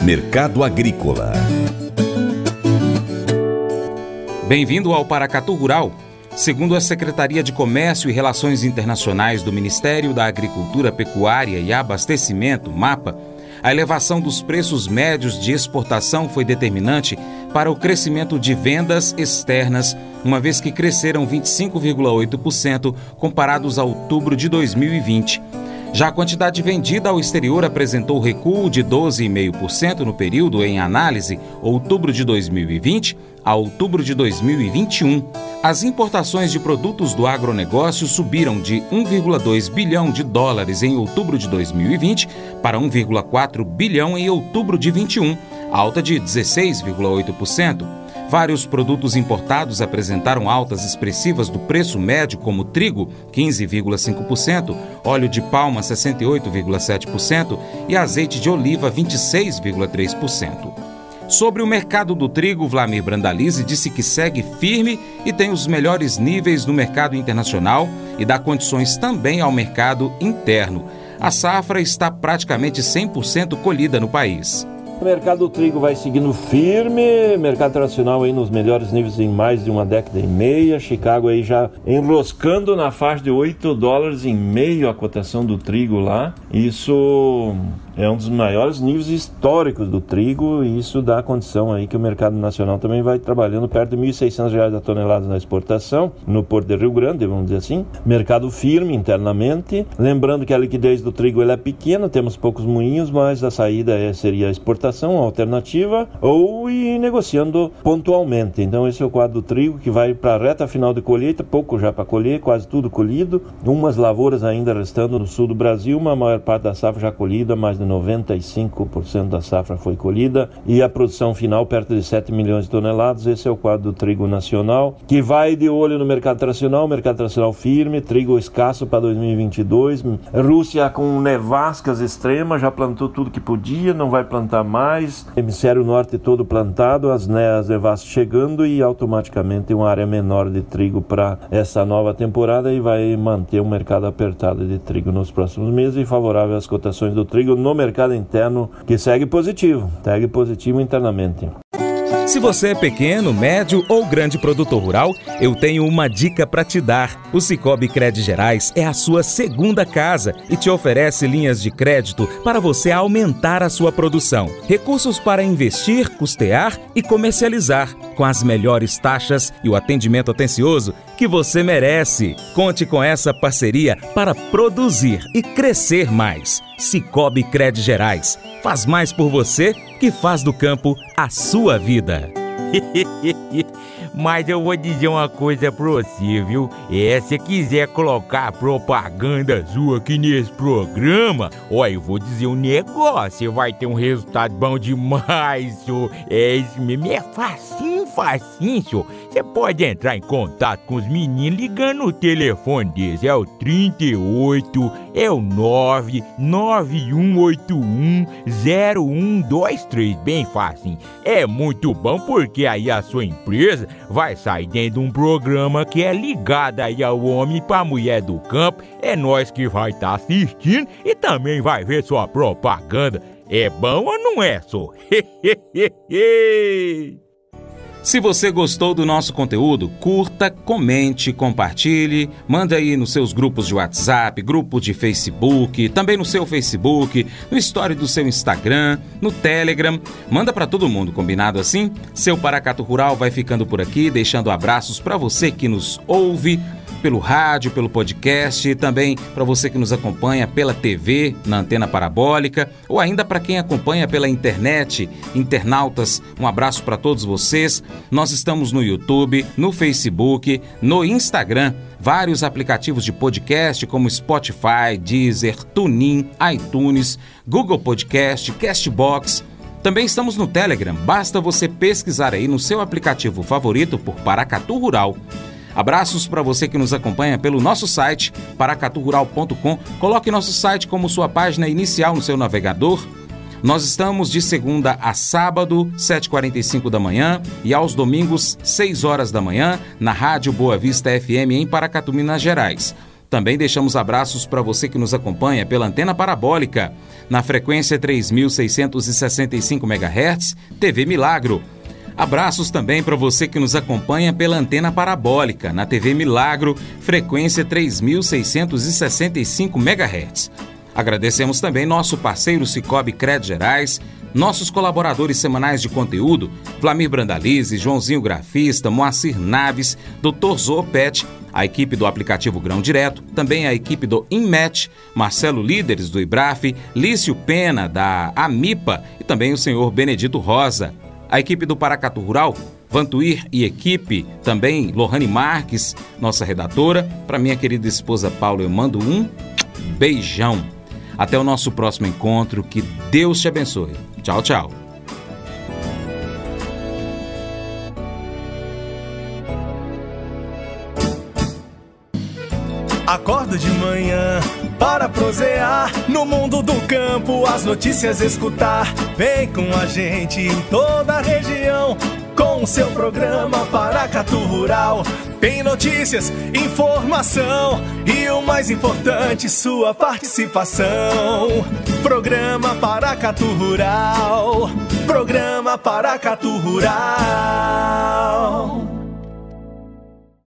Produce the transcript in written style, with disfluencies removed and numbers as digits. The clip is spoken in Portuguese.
Mercado Agrícola. Bem-vindo ao Paracatu Rural. Segundo a Secretaria de Comércio e Relações Internacionais do Ministério da Agricultura, Pecuária e Abastecimento, MAPA, a elevação dos preços médios de exportação foi determinante para o crescimento de vendas externas, uma vez que cresceram 25,8% comparados a outubro de 2020. Já a quantidade vendida ao exterior apresentou recuo de 12,5% no período em análise, outubro de 2020 a outubro de 2021. As importações de produtos do agronegócio subiram de 1,2 bilhão de dólares em outubro de 2020 para 1,4 bilhão em outubro de 2021, alta de 16,8%. Vários produtos importados apresentaram altas expressivas do preço médio, como trigo, 15,5%, óleo de palma, 68,7% e azeite de oliva, 26,3%. Sobre o mercado do trigo, Vlamir Brandalize disse que segue firme e tem os melhores níveis no mercado internacional e dá condições também ao mercado interno. A safra está praticamente 100% colhida no país. O mercado do trigo vai seguindo firme, mercado internacional aí nos melhores níveis em mais de uma década e meia, Chicago aí já enroscando na faixa de $8,5 a cotação do trigo lá. Isso é um dos maiores níveis históricos do trigo e isso dá condição aí que o mercado nacional também vai trabalhando perto de R$1.600 a tonelada na exportação, no Porto de Rio Grande, vamos dizer assim. Mercado firme internamente, lembrando que a liquidez do trigo ela é pequena, temos poucos moinhos, mas a saída seria a exportação, a alternativa, ou ir negociando pontualmente. Então esse é o quadro do trigo que vai para a reta final de colheita, pouco já para colher, quase tudo colhido, umas lavouras ainda restando no sul do Brasil, uma maior parte da safra já colhida, mais de 95% da safra foi colhida e a produção final perto de 7 milhões de toneladas. Esse é o quadro do trigo nacional, que vai de olho no mercado internacional firme, trigo escasso para 2022, Rússia com nevascas extremas, já plantou tudo que podia, não vai plantar mais, hemisfério norte todo plantado, as nevascas chegando e automaticamente uma área menor de trigo para essa nova temporada e vai manter um mercado apertado de trigo nos próximos meses e favorável às cotações do trigo no mercado interno, que segue positivo internamente. Se você é pequeno, médio ou grande produtor rural, eu tenho uma dica para te dar. O Sicoob Crédito Gerais é a sua segunda casa e te oferece linhas de crédito para você aumentar a sua produção. Recursos para investir, custear e comercializar, com as melhores taxas e o atendimento atencioso que você merece. Conte com essa parceria para produzir e crescer mais. Sicoob Crédito Gerais. Faz mais por você que faz do campo a sua vida. Mas eu vou dizer uma coisa pra você, viu? Se quiser colocar propaganda sua aqui nesse programa, eu vou dizer um negócio, você vai ter um resultado bom demais, senhor. Isso mesmo, é facinho, senhor. Você pode entrar em contato com os meninos ligando no telefone deles, é o 38, é o 991810123, bem facinho. É muito bom porque aí a sua empresa vai sair dentro de um programa que é ligado aí ao homem para a mulher do campo. É nós que vai estar assistindo e também vai ver sua propaganda. É bom ou não é, só? Se você gostou do nosso conteúdo, curta, comente, compartilhe, manda aí nos seus grupos de WhatsApp, grupos de Facebook, também no seu Facebook, no story do seu Instagram, no Telegram. Manda para todo mundo, combinado assim? Seu Paracatu Rural vai ficando por aqui, deixando abraços para você que nos ouve pelo rádio, pelo podcast, também para você que nos acompanha pela TV, na antena parabólica, ou ainda para quem acompanha pela internet, internautas, um abraço para todos vocês. Nós estamos no YouTube, no Facebook, no Instagram, vários aplicativos de podcast como Spotify, Deezer, TuneIn, iTunes, Google Podcast, Castbox. Também estamos no Telegram, basta você pesquisar aí no seu aplicativo favorito por Paracatu Rural. Abraços para você que nos acompanha pelo nosso site, paracaturural.com. Coloque nosso site como sua página inicial no seu navegador. Nós estamos de segunda a sábado, 7h45 da manhã e aos domingos, 6 horas da manhã, na Rádio Boa Vista FM em Paracatu, Minas Gerais. Também deixamos abraços para você que nos acompanha pela antena parabólica, na frequência 3.665 MHz, TV Milagro. Abraços também para você que nos acompanha pela antena parabólica, na TV Milagro, frequência 3.665 MHz. Agradecemos também nosso parceiro Cicobi Crédito Gerais, nossos colaboradores semanais de conteúdo, Flamir Brandalize, Joãozinho Grafista, Moacir Naves, Dr. Zoopet, a equipe do aplicativo Grão Direto, também a equipe do Inmet, Marcelo Líderes do IBRAF, Lício Pena da Amipa e também o senhor Benedito Rosa. A equipe do Paracatu Rural, Vantuir e equipe, também Lohane Marques, nossa redatora. Para minha querida esposa Paula, eu mando um beijão. Até o nosso próximo encontro, que Deus te abençoe. Tchau, tchau. Acordo de manhã para prosear no mundo do campo, as notícias escutar. Vem com a gente em toda a região com o seu programa Paracatu Rural. Tem notícias, informação e o mais importante, sua participação. Programa Paracatu Rural. Programa Paracatu Rural.